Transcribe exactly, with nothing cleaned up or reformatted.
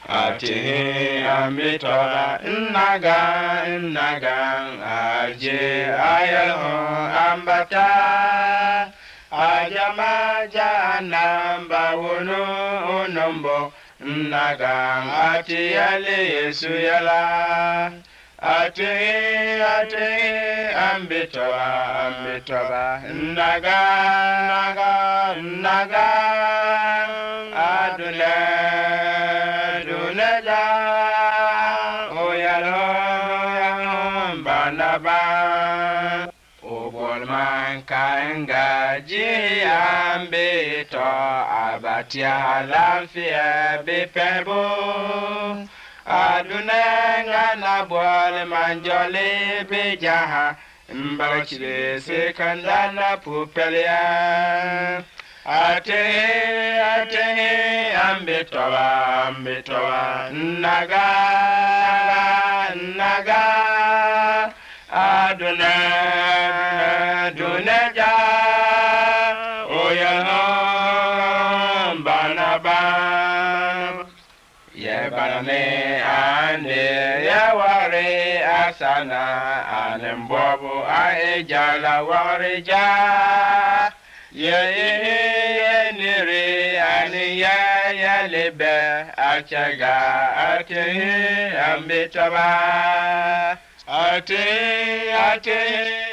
atihi amitola naga naga aje ayalho ambata ajama janamba wono onombo naga atiyale yesu yala atihi atihi ambitola ambitola naga naga naga adule Kaingaji ambito abatia lamfia bipebo adunanga na bwale manjole bejaha mbachile sekandana pupelia ate ate ambito ambito naga naga aduna dunaja oya banaba ye banane ane ya ware asana anembobo aejala wareja ye ye nire ane ya ya lebe achaga ate ambitaba ate ate